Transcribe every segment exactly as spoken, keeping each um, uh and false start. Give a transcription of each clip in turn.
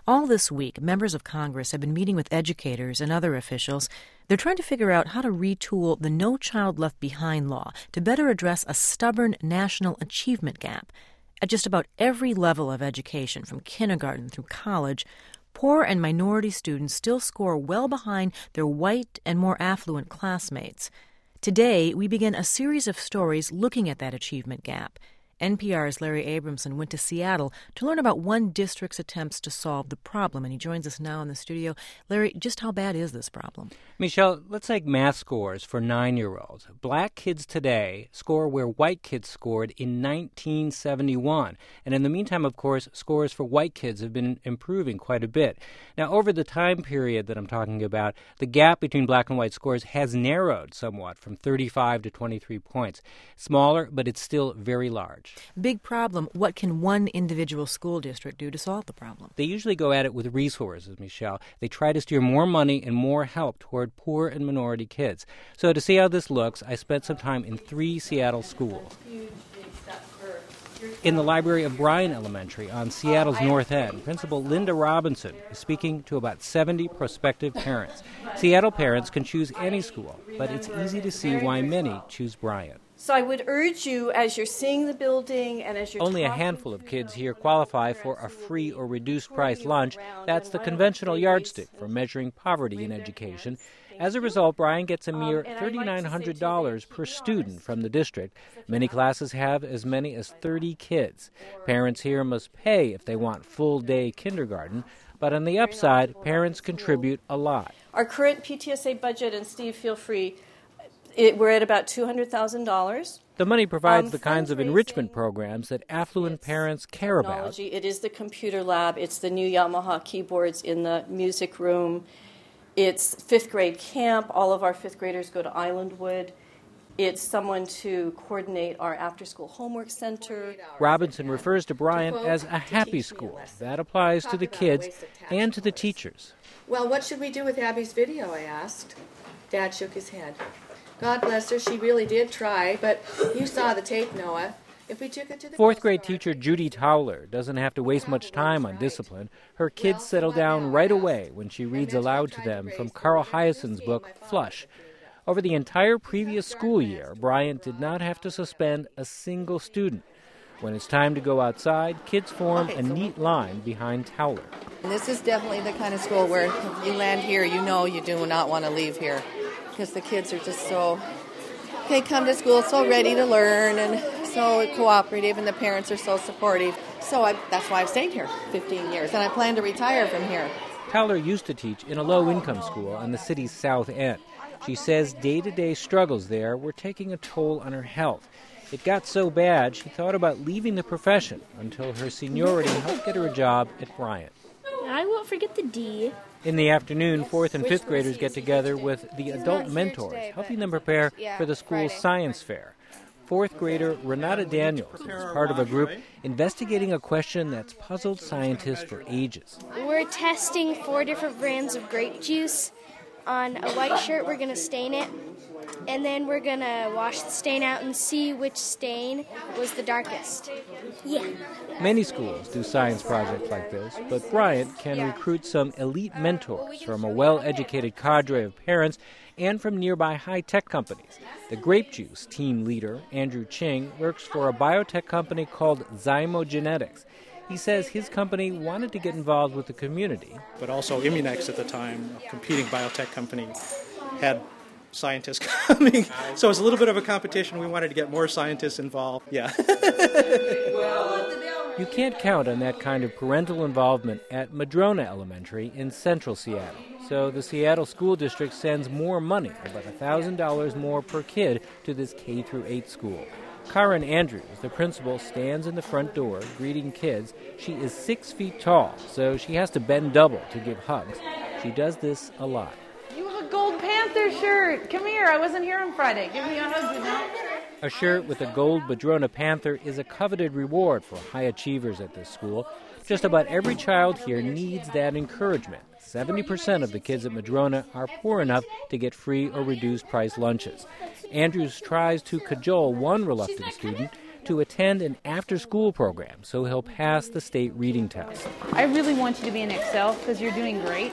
All this week, members of Congress have been meeting with educators and other officials. They're trying to figure out how to retool the No Child Left Behind law to better address a stubborn national achievement gap. At just about every level of education, from kindergarten through college, poor and minority students still score well behind their white and more affluent classmates. Today, we begin a series of stories looking at that achievement gap. N P R's Larry Abramson went to Seattle to learn about one district's attempts to solve the problem, and he joins us now in the studio. Larry, just how bad is this problem? Michelle, let's take math scores for nine-year-olds. Black kids today score where white kids scored in nineteen seventy-one. And in the meantime, of course, scores for white kids have been improving quite a bit. Now, over the time period that I'm talking about, the gap between black and white scores has narrowed somewhat from thirty-five to twenty-three points. Smaller, but it's still very large. Big problem. What can one individual school district do to solve the problem? They usually go at it with resources, Michelle. They try to steer more money and more help toward poor and minority kids. So to see how this looks, I spent some time in three Seattle schools. In the library of Bryan Elementary on Seattle's North End, Principal Linda Robinson is speaking to about seventy prospective parents. Seattle parents can choose any school, but it's easy to see why many choose Bryan. So I would urge you, as you're seeing the building and as you're Only a handful of kids here qualify for a free or reduced price lunch. That's the conventional yardstick for measuring poverty in education. As a result, Bryan gets a mere three thousand nine hundred dollars per student from the district. Many classes have as many as thirty kids. Parents here must pay if they want full-day kindergarten. But on the upside, parents contribute a lot. Our current P T S A budget, and Steve, feel free, It, we're at about two hundred thousand dollars. The money provides um, the kinds of enrichment programs that affluent parents care about. It is the computer lab. It's the new Yamaha keyboards in the music room. It's fifth grade camp. All of our fifth graders go to Islandwood. It's someone to coordinate our after-school homework center. Robinson refers to Bryan as a happy school. That applies to the kids and to the teachers. Well, what should we do with Abby's video, I asked. Dad shook his head. God bless her, she really did try, but you saw the tape, Noah. If we took it to the Fourth grade teacher Judy Towler doesn't have to waste much time on discipline. Her kids settle down right away when she reads aloud to them from Carl Hyacин's book, Flush. Over the entire previous school year, Bryan did not have to suspend a single student. When it's time to go outside, kids form a neat line behind Towler. And this is definitely the kind of school where if you land here, you know you do not want to leave here. Because the kids are just so, they come to school so ready to learn and so cooperative, and the parents are so supportive. So I, that's why I've stayed here fifteen years, and I plan to retire from here. Towler used to teach in a low-income school on the city's south end. She says day-to-day struggles there were taking a toll on her health. It got so bad she thought about leaving the profession until her seniority helped get her a job at Bryan. I won't forget the D. In the afternoon, fourth and fifth graders get together with the adult mentors, helping them prepare for the school's science fair. Fourth grader Renata Daniels is part of a group investigating a question that's puzzled scientists for ages. We're testing four different brands of grape juice. On a white shirt, we're going to stain it, and then we're going to wash the stain out and see which stain was the darkest. Yeah. Many schools do science projects like this, but Bryan can recruit some elite mentors from a well-educated cadre of parents and from nearby high-tech companies. The grape juice team leader, Andrew Ching, works for a biotech company called Zymogenetics. He says his company wanted to get involved with the community. But also Immunex at the time, a competing biotech company, had scientists coming. So it was a little bit of a competition. We wanted to get more scientists involved. Yeah. You can't count on that kind of parental involvement at Madrona Elementary in central Seattle. So the Seattle School District sends more money, about one thousand dollars more per kid, to this K through eight school. Karen Andrews, the principal, stands in the front door greeting kids. She is six feet tall, so she has to bend double to give hugs. She does this a lot. You have a Gold Panther shirt. Come here. I wasn't here on Friday. Give me a hug, you know? A shirt with a gold Madrona Panther is a coveted reward for high achievers at this school. Just about every child here needs that encouragement. seventy percent of the kids at Madrona are poor enough to get free or reduced price lunches. Andrews tries to cajole one reluctant student. to attend an after-school program so he'll pass the state reading test. I really want you to be in Excel because you're doing great.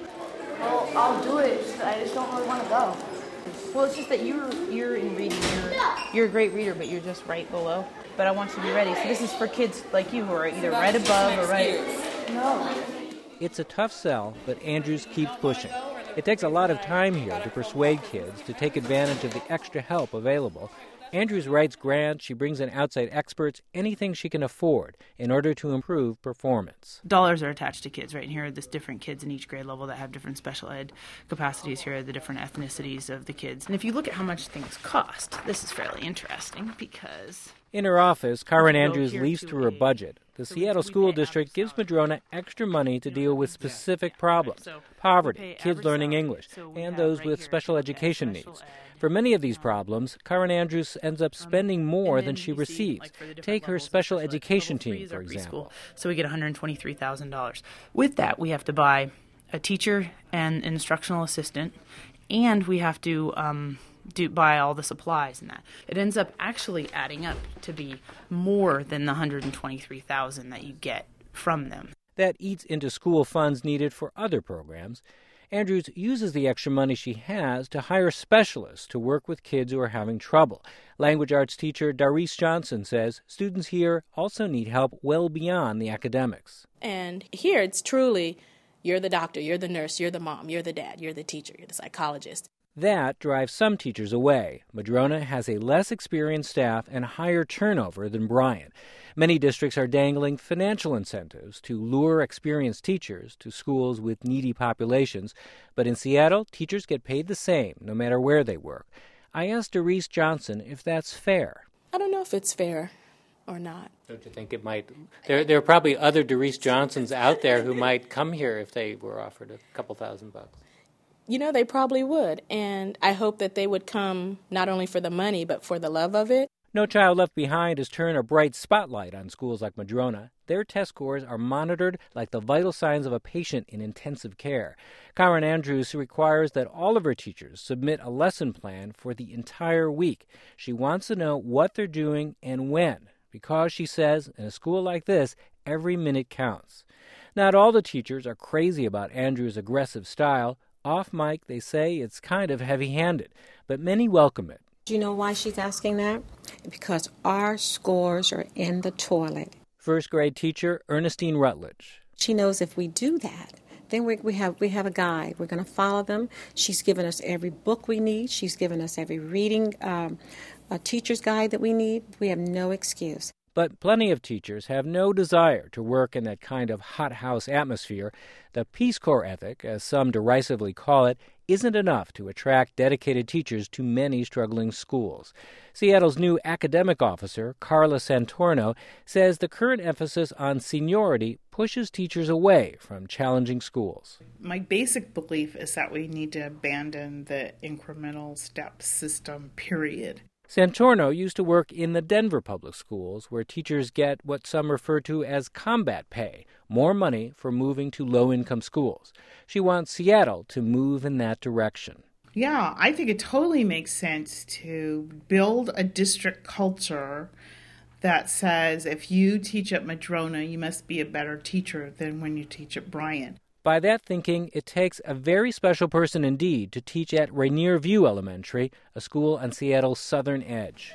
Well, I'll do it. I just don't really want to go. Well, it's just that you're you're in reading. You're, you're a great reader, but you're just right below. But I want you to be ready. So this is for kids like you who are either right above or right... No. It's a tough sell, but Andrews keeps pushing. It takes a lot of time here to persuade kids to take advantage of the extra help available. Andrews writes grants, she brings in outside experts, anything she can afford in order to improve performance. Dollars are attached to kids, right? And here are the different kids in each grade level that have different special ed capacities. Here are the different ethnicities of the kids. And if you look at how much things cost, this is fairly interesting because... In her office, Karen Andrews leafs through her budget. The Seattle School District gives Madrona extra money to deal with specific problems, poverty, kids learning English, and those with special education needs. For many of these problems, Karen Andrews ends up spending more than she receives. Take her special education team, for example. So we get one hundred twenty-three thousand dollars. With that, we have to buy a teacher and an instructional assistant, and we have to... Um, do buy all the supplies and that. It ends up actually adding up to be more than the one hundred twenty-three thousand dollars that you get from them. That eats into school funds needed for other programs. Andrews uses the extra money she has to hire specialists to work with kids who are having trouble. Language arts teacher Darice Johnson says students here also need help well beyond the academics. And here it's truly, you're the doctor, you're the nurse, you're the mom, you're the dad, you're the teacher, you're the psychologist. That drives some teachers away. Madrona has a less experienced staff and higher turnover than Bryan. Many districts are dangling financial incentives to lure experienced teachers to schools with needy populations. But in Seattle, teachers get paid the same no matter where they work. I asked Darice Johnson if that's fair. I don't know if it's fair or not. Don't you think it might? There, there are probably other Darice Johnsons out there who might come here if they were offered a couple thousand bucks. You know, they probably would, and I hope that they would come not only for the money, but for the love of it. No Child Left Behind has turned a bright spotlight on schools like Madrona. Their test scores are monitored like the vital signs of a patient in intensive care. Karen Andrews requires that all of her teachers submit a lesson plan for the entire week. She wants to know what they're doing and when, because, she says, in a school like this, every minute counts. Not all the teachers are crazy about Andrews' aggressive style. Off mic, they say it's kind of heavy-handed, but many welcome it. Do you know why she's asking that? Because our scores are in the toilet. First grade teacher Ernestine Rutledge. She knows if we do that, then we, we have we have a guide. We're going to follow them. She's given us every book we need. She's given us every reading um, a teacher's guide that we need. We have no excuse. But plenty of teachers have no desire to work in that kind of hothouse atmosphere. The Peace Corps ethic, as some derisively call it, isn't enough to attract dedicated teachers to many struggling schools. Seattle's new academic officer, Carla Santorno, says the current emphasis on seniority pushes teachers away from challenging schools. My basic belief is that we need to abandon the incremental step system, period. Santorno used to work in the Denver public schools, where teachers get what some refer to as combat pay, more money for moving to low-income schools. She wants Seattle to move in that direction. Yeah, I think it totally makes sense to build a district culture that says if you teach at Madrona, you must be a better teacher than when you teach at Bryan. By that thinking, it takes a very special person indeed to teach at Rainier View Elementary, a school on Seattle's southern edge.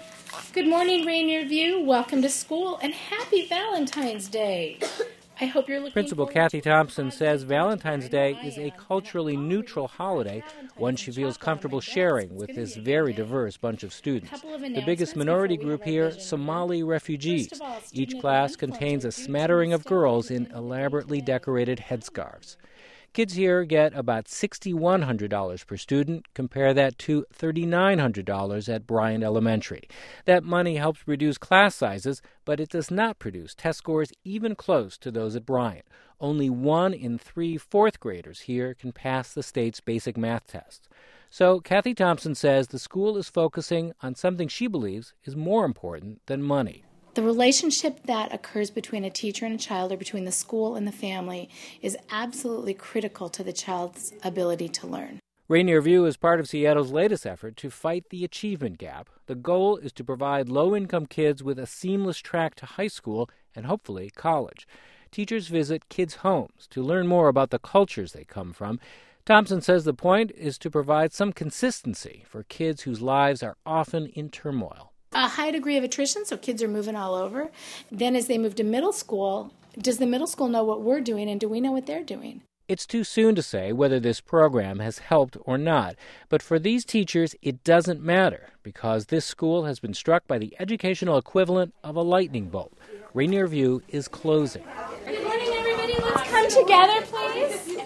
Good morning, Rainier View. Welcome to school, and happy Valentine's Day. I hope you're looking Principal Kathy Thompson says Valentine's Day is a culturally neutral holiday, one she feels comfortable sharing with this very diverse bunch of students. The biggest minority group here, Somali refugees. Each class contains a smattering of girls in elaborately decorated headscarves. Kids here get about six thousand one hundred dollars per student. Compare that to three thousand nine hundred dollars at Bryan Elementary. That money helps reduce class sizes, but it does not produce test scores even close to those at Bryan. Only one in three fourth graders here can pass the state's basic math tests. So Kathy Thompson says the school is focusing on something she believes is more important than money. The relationship that occurs between a teacher and a child, or between the school and the family, is absolutely critical to the child's ability to learn. Rainier View is part of Seattle's latest effort to fight the achievement gap. The goal is to provide low-income kids with a seamless track to high school and hopefully college. Teachers visit kids' homes to learn more about the cultures they come from. Thompson says the point is to provide some consistency for kids whose lives are often in turmoil. A high degree of attrition, so kids are moving all over. Then as they move to middle school, does the middle school know what we're doing, and do we know what they're doing? It's too soon to say whether this program has helped or not, but for these teachers it doesn't matter because this school has been struck by the educational equivalent of a lightning bolt. Rainier View is closing. Good morning, everybody. Let's come together, please.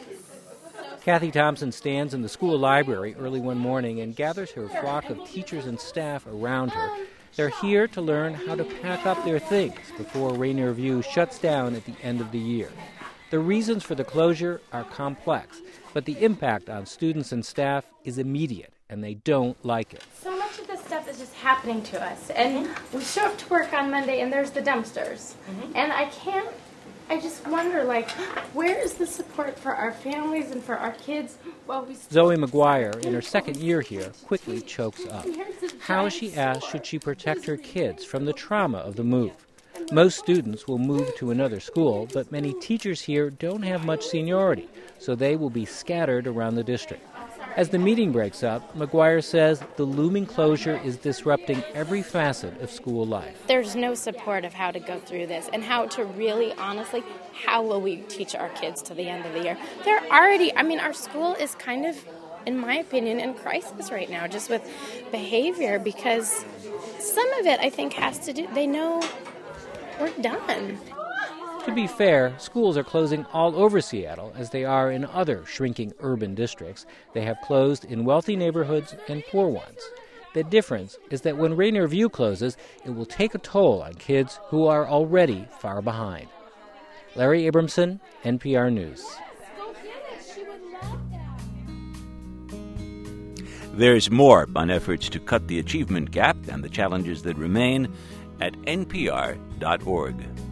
Kathy Thompson stands in the school library early one morning and gathers her flock of teachers and staff around her. They're here to learn how to pack up their things before Rainier View shuts down at the end of the year. The reasons for the closure are complex, but the impact on students and staff is immediate, and they don't like it. So much of this stuff is just happening to us, and we show up to work on Monday, and there's the dumpsters. Mm-hmm. And I can't, I just wonder, like, where is the support for our families and for our kids while we still... Zoe McGuire, in her second year here, quickly chokes up. How, she asks, should she protect her kids from the trauma of the move? Most students will move to another school, but many teachers here don't have much seniority, so they will be scattered around the district. As the meeting breaks up, McGuire says the looming closure is disrupting every facet of school life. There's no support of how to go through this and how to really, honestly, how will we teach our kids to the end of the year? They're already, I mean, our school is kind of, in my opinion, in crisis right now, just with behavior, because some of it, I think, has to do, they know we're done. To be fair, schools are closing all over Seattle, as they are in other shrinking urban districts. They have closed in wealthy neighborhoods and poor ones. The difference is that when Rainier View closes, it will take a toll on kids who are already far behind. Larry Abramson, N P R News. There's more on efforts to cut the achievement gap and the challenges that remain at N P R dot org.